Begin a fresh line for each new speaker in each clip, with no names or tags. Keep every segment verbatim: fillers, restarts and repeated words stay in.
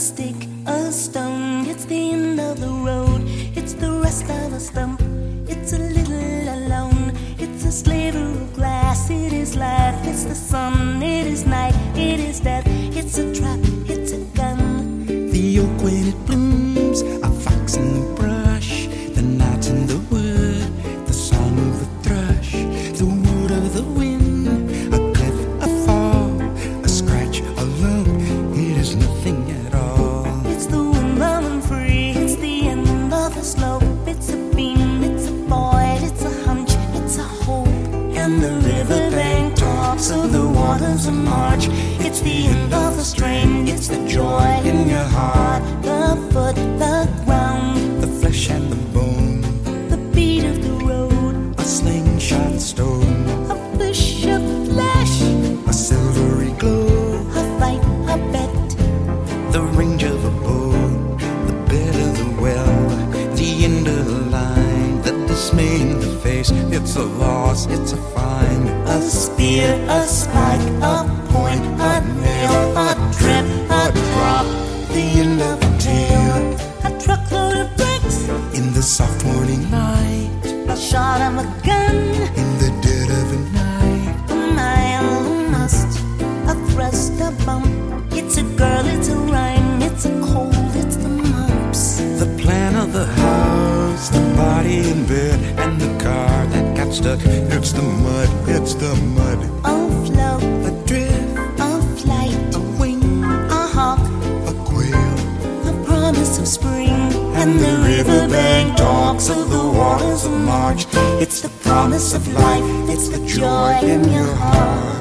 stick, a stone, it's the end of the road. It's the rest of a stump, it's a little alone. It's a sliver of glass, it is life. It's the sun, it is night, it is death. It's a trap, it's a gun.
The oak when it blooms, a fox in the brush, the night in the wood, the song of the thrush, the wood of the wind, a cliff, a fall, a scratch, a lump, it is nothing at all.
It's the wind blowing free, it's the end of the slope. It's a beam, it's a void, it's a hunch, it's a hope. And the riverbank talks of the waters of March. It's the end of the strain, it's the joy in your heart. The foot, the ground,
The flesh and the bone,
the beat of the road.
a slingshot stone,
A fish, a flash,
a silvery glow,
a fight, a bet.
the range of a bow, the bed of the well, the end of the line, the dismay in the face. It's a loss, it's a find.
A spear, a spike, a point, a nail, a trip, a drop. The end of a tale. A truckload of bricks,
In the soft morning light,
a shot of a gun.
in the dead of the night,
A mile, a must, a thrust, a bump. It's a girl, it's a rhyme, it's a cold, it's the mumps.
the plan of the house, the body in bed, and the car that got stuck. It's the mud, it's the mud.
A float,
Adrift,
a flight,
a wing,
a hawk,
a quail,
a promise of spring. And the riverbank talks of the waters of March. It's the promise of life, it's the joy in your heart.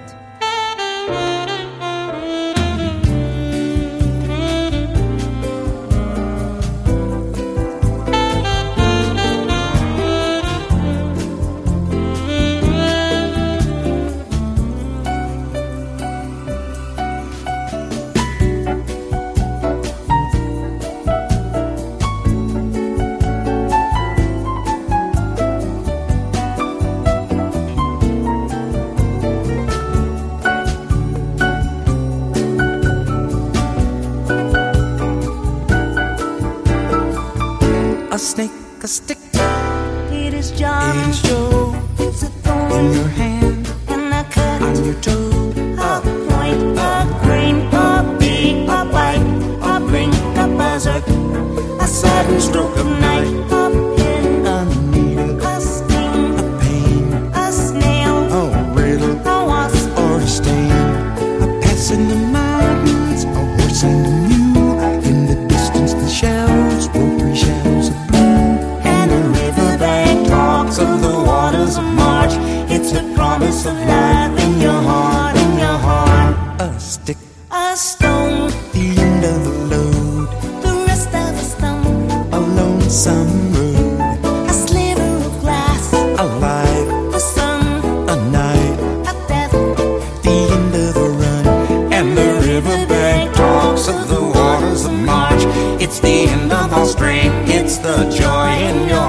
a snake, a stick,
It is John,
it is Joe,
it's a
in
thorn
your hand,
and a cut.
on your toe,
A point, a grain, a bee, a bite, a blink, a buzzard, a sudden stroke of night, a pin,
a needle,
a sting,
a pain,
a snail,
a riddle,
a wasp,
or a stain, a pass in the mountains, a horse and a mule, in the distance the shells, rotary shells of blue,
and the riverbank talks of the waters of March. It's the promise of life in your heart, in your heart.
a stick,
A stone,
the end of the load,
the rest of a stump,
a lonesome road,
a sliver of glass,
a life,
the sun,
a night,
a death.
the end of the run,
And the riverbank talks of the waters of March. It's the end of all strain, it's the joy in your